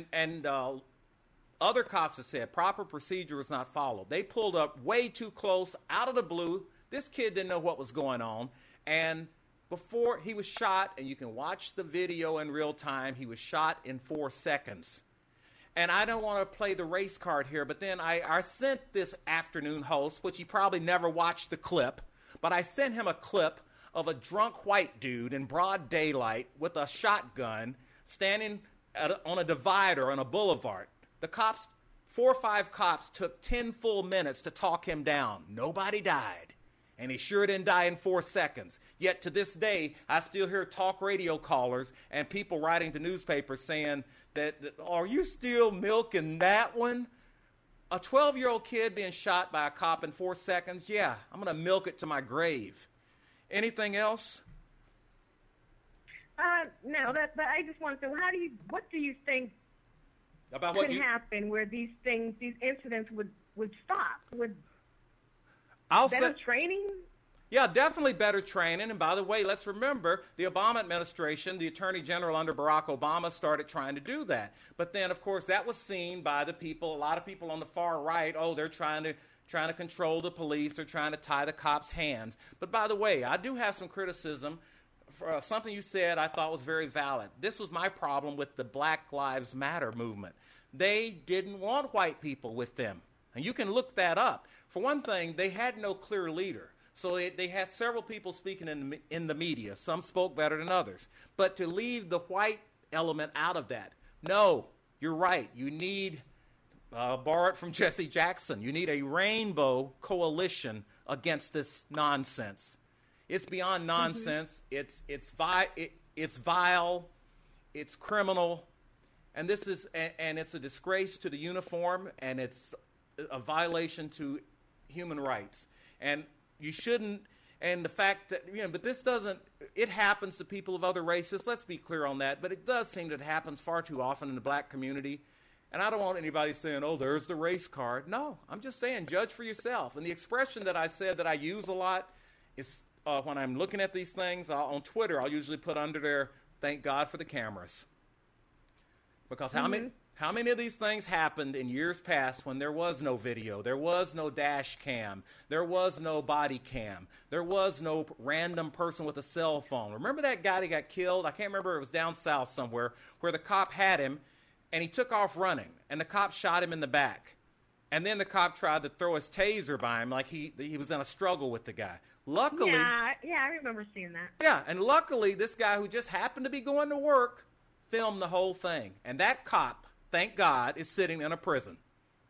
other cops have said proper procedure was not followed. They pulled up way too close, out of the blue. This kid didn't know what was going on, and before he was shot, and you can watch the video in real time, he was shot in 4 seconds. And I don't want to play the race card here, but then I sent this afternoon host, which he probably never watched the clip, but I sent him a clip of a drunk white dude in broad daylight with a shotgun standing on a divider on a boulevard. The cops, 4 or 5 cops, took 10 full minutes to talk him down. Nobody died. And he sure didn't die in 4 seconds. Yet to this day, I still hear talk radio callers and people writing to newspapers saying that are you still milking that one? A 12-year-old kid being shot by a cop in 4 seconds? Yeah, I'm going to milk it to my grave. Anything else? No, but I just want to know, what do you think about could happen where these incidents would stop? Would better training? Yeah, definitely better training. And by the way, let's remember the Obama administration, the Attorney General under Barack Obama started trying to do that. But then, of course, that was seen by the people, a lot of people on the far right, oh, they're trying to control the police, they're trying to tie the cops' hands. But by the way, I do have some criticism for something you said I thought was very valid. This was my problem with the Black Lives Matter movement. They didn't want white people with them. And you can look that up. For one thing, they had no clear leader. So they had several people speaking in the media. Some spoke better than others. But to leave the white element out of that, no, you're right. You need, borrow it from Jesse Jackson, you need a rainbow coalition against this nonsense. It's beyond nonsense. Mm-hmm. It's vile. It's criminal. And this is, and it's a disgrace to the uniform, and it's a violation to human rights. And you shouldn't, and the fact that, but this doesn't, it happens to people of other races, let's be clear on that, but it does seem that it happens far too often in the black community. And I don't want anybody saying, oh, there's the race card. No, I'm just saying, judge for yourself. And the expression that I said that I use a lot is when I'm looking at these things on Twitter, I'll usually put under there, thank God for the cameras. Because how many of these things happened in years past when there was no video, there was no dash cam, there was no body cam, there was no random person with a cell phone? Remember that guy that got killed? I can't remember, it was down south somewhere, where the cop had him, and he took off running, and the cop shot him in the back. And then the cop tried to throw his taser by him like he was in a struggle with the guy. Luckily... Yeah, I remember seeing that. Yeah, and luckily, this guy who just happened to be going to work filmed the whole thing. And that cop, thank God, is sitting in a prison.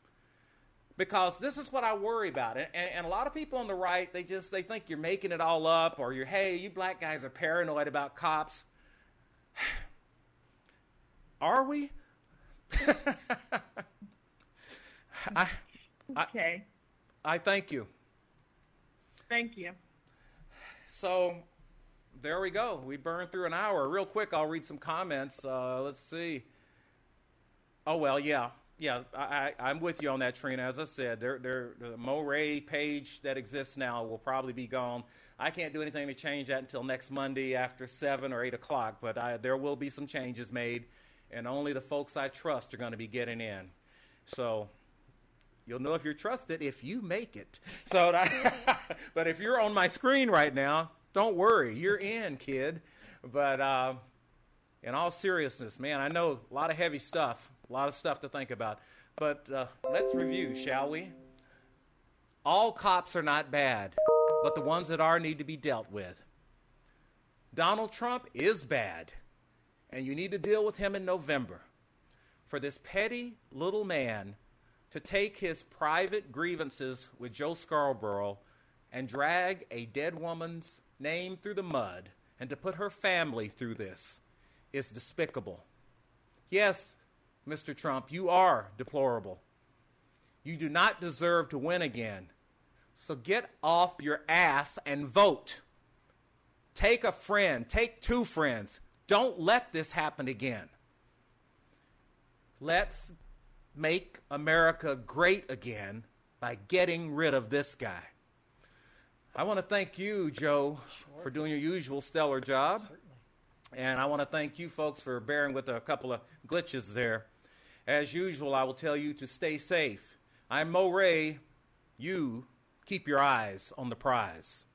Because this is what I worry about. And a lot of people on the right, they think you're making it all up, or hey, you black guys are paranoid about cops. Are we? Okay. I thank you. Thank you. So, there we go. We burned through an hour. Real quick, I'll read some comments. Let's see. Oh, well, yeah. Yeah, I'm with you on that, Trina. As I said, the Moray page that exists now will probably be gone. I can't do anything to change that until next Monday after 7 or 8 o'clock, but there will be some changes made, and only the folks I trust are going to be getting in. So you'll know if you're trusted if you make it. So, but if you're on my screen right now, don't worry. You're in, kid. But in all seriousness, man, I know a lot of heavy stuff. A lot of stuff to think about. But let's review, shall we? All cops are not bad, but the ones that are need to be dealt with. Donald Trump is bad, and you need to deal with him in November. For this petty little man to take his private grievances with Joe Scarborough and drag a dead woman's name through the mud and to put her family through this is despicable. Yes, Mr. Trump, you are deplorable. You do not deserve to win again. So get off your ass and vote. Take a friend. Take 2 friends. Don't let this happen again. Let's make America great again by getting rid of this guy. I want to thank you, Joe, for doing your usual stellar job. Certainly. And I want to thank you folks for bearing with a couple of glitches there. As usual, I will tell you to stay safe. I'm Mo Ray. You keep your eyes on the prize.